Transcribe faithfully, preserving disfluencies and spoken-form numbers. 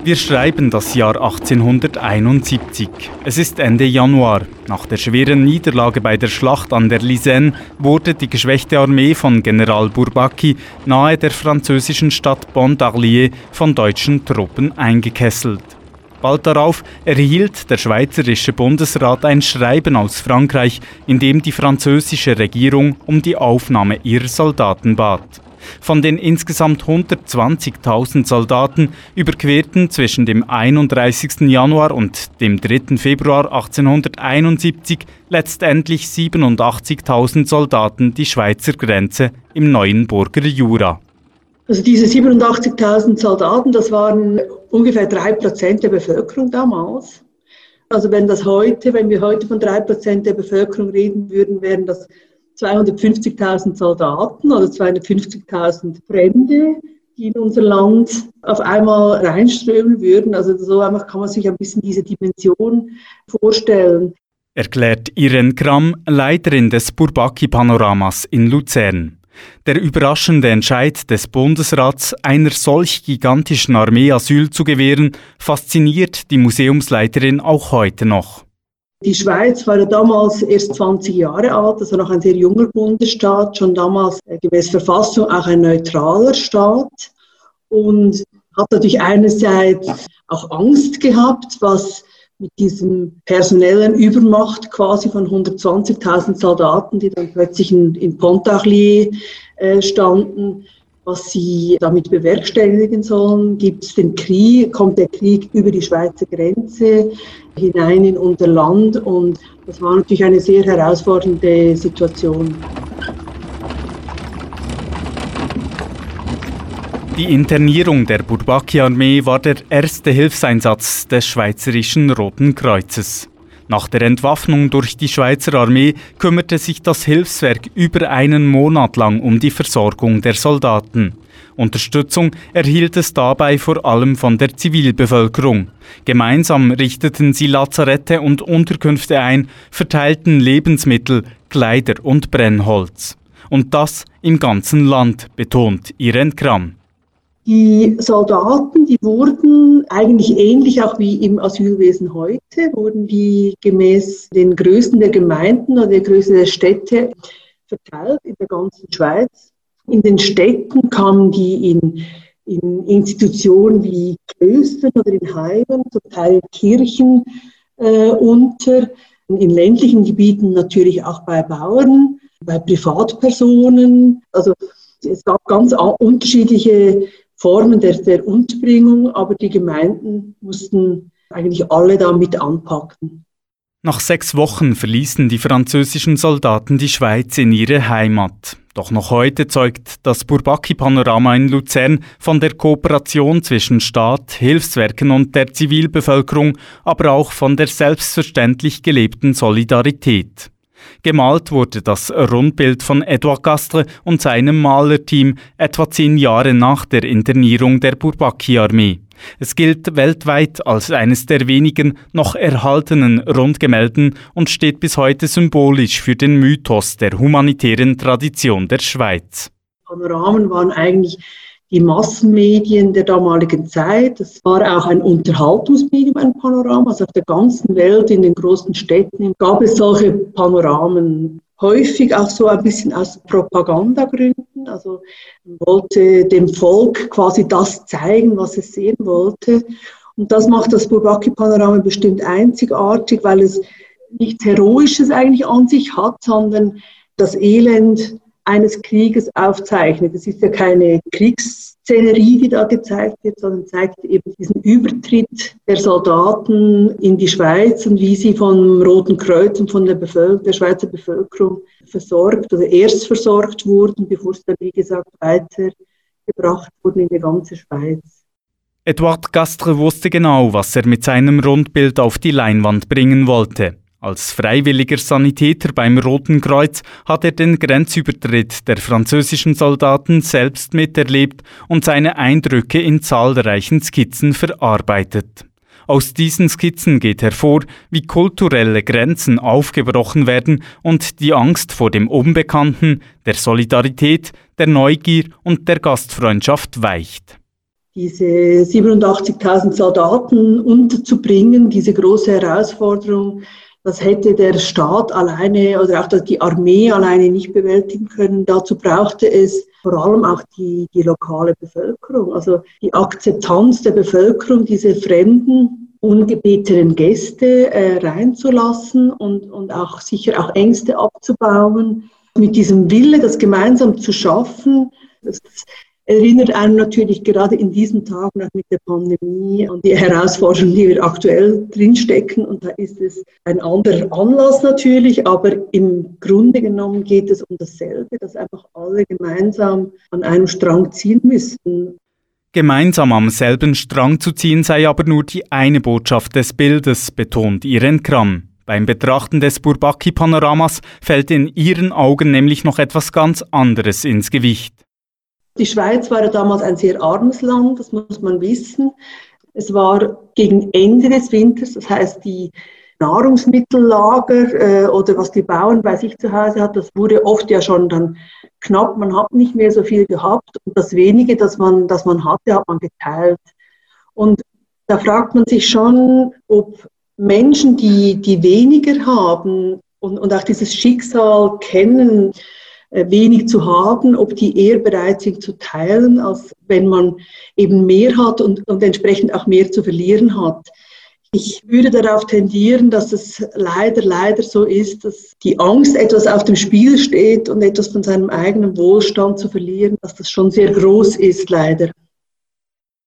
Wir schreiben das Jahr achtzehnhunderteinundsiebzig. Es ist Ende Januar. Nach der schweren Niederlage bei der Schlacht an der Liseine wurde die geschwächte Armee von General Bourbaki nahe der französischen Stadt Pontarlier von deutschen Truppen eingekesselt. Bald darauf erhielt der Schweizerische Bundesrat ein Schreiben aus Frankreich, in dem die französische Regierung um die Aufnahme ihrer Soldaten bat. Von den insgesamt hundertzwanzigtausend Soldaten überquerten zwischen dem einunddreißigsten Januar und dem dritten Februar achtzehnhunderteinundsiebzig letztendlich siebenundachtzigtausend Soldaten die Schweizer Grenze im Neuenburger Jura. Also diese siebenundachtzigtausend Soldaten, das waren ungefähr drei Prozent der Bevölkerung damals. Also wenn das heute, wenn wir heute von drei Prozent der Bevölkerung reden würden, wären das zweihundertfünfzigtausend Soldaten oder zweihundertfünfzigtausend Fremde, die in unser Land auf einmal reinströmen würden. Also so einfach kann man sich ein bisschen diese Dimension vorstellen. Erklärt Irene Kramm, Leiterin des Bourbaki-Panoramas in Luzern. Der überraschende Entscheid des Bundesrats, einer solch gigantischen Armee Asyl zu gewähren, fasziniert die Museumsleiterin auch heute noch. Die Schweiz war ja damals erst zwanzig Jahre alt, also noch ein sehr junger Bundesstaat, schon damals gemäß Verfassung auch ein neutraler Staat und hat natürlich einerseits auch Angst gehabt, was mit diesem personellen Übermacht quasi von hundertzwanzigtausend Soldaten, die dann plötzlich in, in Pontarlier äh, standen, was sie damit bewerkstelligen sollen. Gibt es den Krieg, kommt der Krieg über die Schweizer Grenze hinein in unser Land und das war natürlich eine sehr herausfordernde Situation. Die Internierung der Bourbaki-Armee war der erste Hilfseinsatz des Schweizerischen Roten Kreuzes. Nach der Entwaffnung durch die Schweizer Armee kümmerte sich das Hilfswerk über einen Monat lang um die Versorgung der Soldaten. Unterstützung erhielt es dabei vor allem von der Zivilbevölkerung. Gemeinsam richteten sie Lazarette und Unterkünfte ein, verteilten Lebensmittel, Kleider und Brennholz. Und das im ganzen Land, betont Irene Kramm. Die Soldaten, die wurden eigentlich ähnlich auch wie im Asylwesen heute, wurden die gemäß den Größen der Gemeinden oder der Größe der Städte verteilt in der ganzen Schweiz. In den Städten kamen die in, in Institutionen wie Klöstern oder in Heimen, zum Teil Kirchen äh, unter, in ländlichen Gebieten natürlich auch bei Bauern, bei Privatpersonen. Also es gab ganz unterschiedliche Formen der, der Unterbringung, aber die Gemeinden mussten eigentlich alle damit anpacken. Nach sechs Wochen verließen die französischen Soldaten die Schweiz in ihre Heimat. Doch noch heute zeugt das Bourbaki-Panorama in Luzern von der Kooperation zwischen Staat, Hilfswerken und der Zivilbevölkerung, aber auch von der selbstverständlich gelebten Solidarität. Gemalt wurde das Rundbild von Edouard Gastre und seinem Malerteam etwa zehn Jahre nach der Internierung der Bourbaki-Armee. Es gilt weltweit als eines der wenigen noch erhaltenen Rundgemälden und steht bis heute symbolisch für den Mythos der humanitären Tradition der Schweiz. Panoramen waren eigentlich die Massenmedien der damaligen Zeit. Es war auch ein Unterhaltungsmedium, ein Panorama. Also auf der ganzen Welt, in den großen Städten, gab es solche Panoramen. Häufig auch so ein bisschen aus Propagandagründen. Also man wollte dem Volk quasi das zeigen, was es sehen wollte. Und das macht das Bourbaki-Panorama bestimmt einzigartig, weil es nichts Heroisches eigentlich an sich hat, sondern das Elend eines Krieges aufzeichnet. Es ist ja keine Kriegsszenerie, die da gezeigt wird, sondern zeigt eben diesen Übertritt der Soldaten in die Schweiz und wie sie vom Roten Kreuz und von der, Bevölker- der Schweizer Bevölkerung versorgt oder erst versorgt wurden, bevor sie dann, wie gesagt, weitergebracht wurden in die ganze Schweiz. Edouard Gastre wusste genau, was er mit seinem Rundbild auf die Leinwand bringen wollte. Als freiwilliger Sanitäter beim Roten Kreuz hat er den Grenzübertritt der französischen Soldaten selbst miterlebt und seine Eindrücke in zahlreichen Skizzen verarbeitet. Aus diesen Skizzen geht hervor, wie kulturelle Grenzen aufgebrochen werden und die Angst vor dem Unbekannten, der Solidarität, der Neugier und der Gastfreundschaft weicht. diese siebenundachtzigtausend Soldaten unterzubringen, diese große Herausforderung, das hätte der Staat alleine oder auch die Armee alleine nicht bewältigen können. Dazu brauchte es vor allem auch die, die lokale Bevölkerung, also die Akzeptanz der Bevölkerung, diese fremden, ungebetenen Gäste äh, reinzulassen und, und auch sicher auch Ängste abzubauen. Mit diesem Wille, das gemeinsam zu schaffen, das erinnert einen natürlich gerade in diesen Tagen auch mit der Pandemie an die Herausforderungen, die wir aktuell drinstecken. Und da ist es ein anderer Anlass natürlich, aber im Grunde genommen geht es um dasselbe, dass einfach alle gemeinsam an einem Strang ziehen müssten. Gemeinsam am selben Strang zu ziehen sei aber nur die eine Botschaft des Bildes, betont Irene Kram. Beim Betrachten des Bourbaki-Panoramas fällt in ihren Augen nämlich noch etwas ganz anderes ins Gewicht. Die Schweiz war ja damals ein sehr armes Land, das muss man wissen. Es war gegen Ende des Winters, das heißt die Nahrungsmittellager äh, oder was die Bauern bei sich zu Hause hatten, das wurde oft ja schon dann knapp, man hat nicht mehr so viel gehabt und das wenige, das man, das man hatte, hat man geteilt. Und da fragt man sich schon, ob Menschen, die, die weniger haben und, und auch dieses Schicksal kennen, wenig zu haben, ob die eher bereit sind zu teilen, als wenn man eben mehr hat und, und entsprechend auch mehr zu verlieren hat. Ich würde darauf tendieren, dass es leider, leider so ist, dass die Angst, etwas auf dem Spiel steht und etwas von seinem eigenen Wohlstand zu verlieren, dass das schon sehr groß ist, leider.